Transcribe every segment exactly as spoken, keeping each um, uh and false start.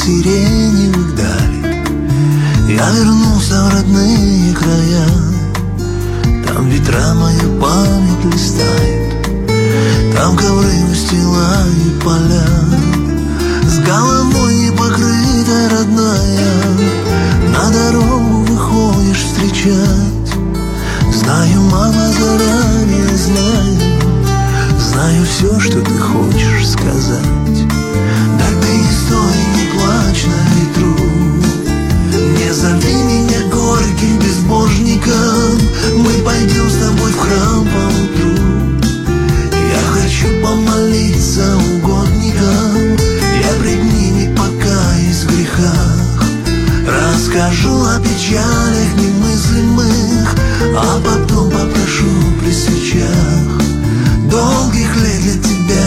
сирени вдали. Я вернулся в родные края. Там ветра мою память листают, там ковры устилают поля. С головой не покрыта родная, на дорогу выходишь встречать. Знаю, мама, заранее знаю, знаю все, что ты хочешь сказать. Да ты не стой, не плачь на ветру, не зови меня горьким безбожником. Мы пойдем с тобой в храм поутру. Я хочу помолиться угодникам, я пред ними покаюсь в грехах. Расскажу о печалях немыслимых, а потом попрошу при свечах долгих лет для тебя,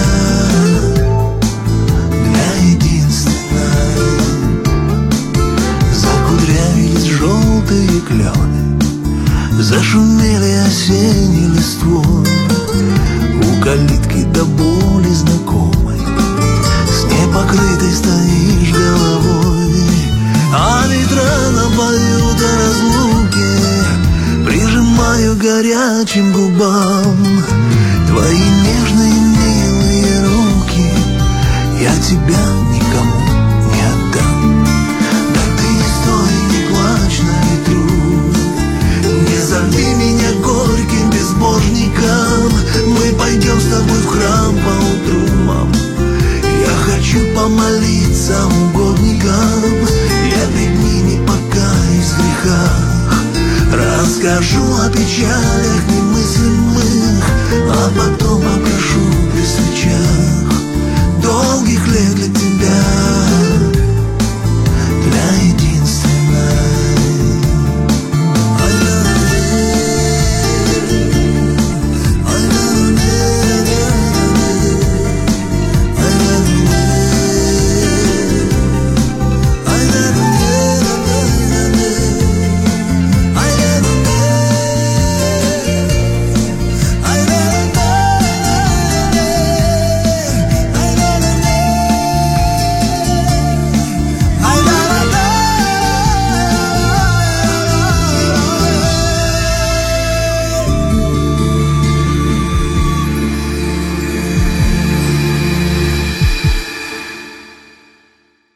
для единственной. Закудрявились желтые клены, зашумели осенней листвой. У калитки до боли знакомой с непокрытой стоишь головой. А ветра напоют о разлуке, прижимаю горячим губам твои нежные милые руки. Я тебя никому не отдам. Да ты не стой, не плачь на ветру, не зови меня горьким безбожником. Мы пойдем с тобой в храм поутру, мам. Я хочу помолиться угодникам, я пред ними покаюсь в грехах. Расскажу о печалях